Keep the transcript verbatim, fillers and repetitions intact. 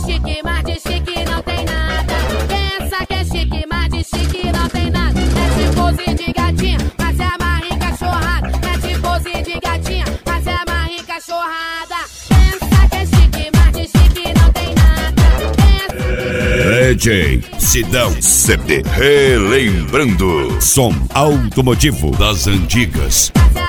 chique, mas de chique não tem nada. Pensa que é chique, mas de chique não tem nada. Mete pose de gatinha, mas é amarra em cachorrada. Mete pose de gatinha, mas é amarra em cachorrada. Pensa que é chique, mas de chique não tem nada. D J Sidão C D, relembrando som automotivo das antigas.